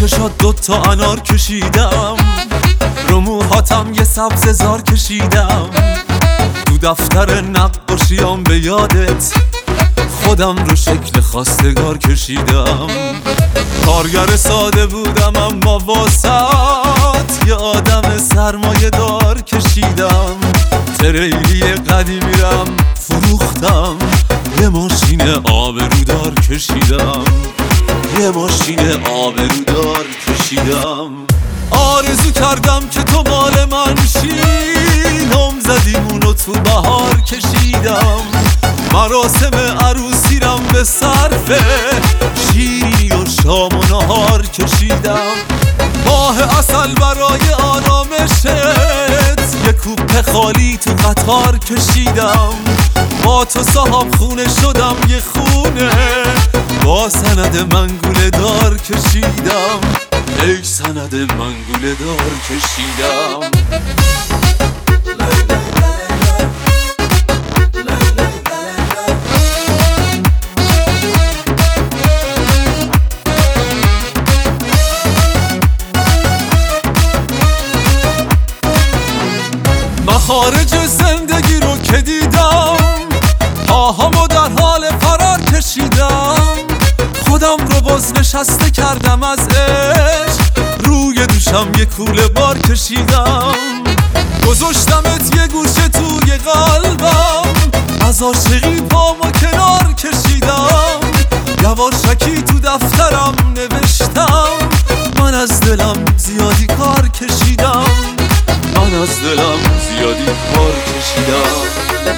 چشات 2 تا انار کشیدم، رو موهاتم یه سبز زار کشیدم، تو دفتر نقاشیام به یادت خودم رو شکل خواستگار کشیدم. کارگر ساده بودم اما واسط یه آدم سرمایه دار کشیدم. تریلی قدیمیرم فروختم، یه ماشین آبرودار کشیدم، یه ماشین آبرودار کشیدم. آرزو کردم که تو مال من شی، نام زدیمونو تو بهار کشیدم. مراسم عروسیرم به صرفه شیرینی و شام و نهار کشیدم. ماه عسل برای آرامشت یه کوپه خالی تو قطار کشیدم. با تو صاحب خونه شدم یه خونه، با سند منگوله دار کشیدم، ای سند منگوله دار کشیدم. مخارج زندگی رو که دیدم، پاهامو در حال فرار کشیدم. خودم رو باز نشسته کردم از عشق، روی دوشم یه کوله بار کشیدم. گذاشتمت یه گوشه توی قلبم، از عاشقی پامو کنار کشیدم. یواشکی تو دفترم نوشتم، من از دلم زیادی کار کشیدم، من از دلم زیادی کار کشیدم.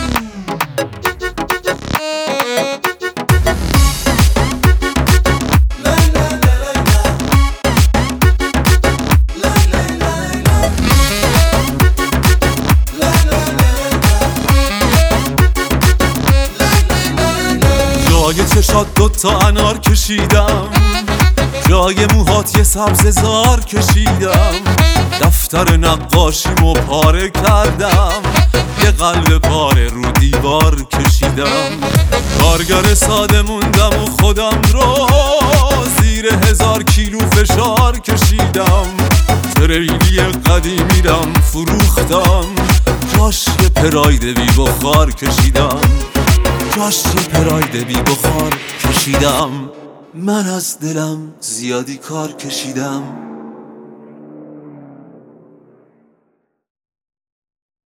جای چشات 2 تا انار کشیدم، جای موهات یه سبز زار کشیدم. دفتر نقاشیمو پاره کردم، یه قلب پاره رو دیوار کشیدم. کارگر ساده موندم و خودم رو زیر 1000 کیلو فشار کشیدم. تریلی قدیمیرم فروختم، جاش یه پراید بی بخار کشیدم، جاش یه پراید بی بخار کشیدم. من از دلم زیادی کار کشیدم.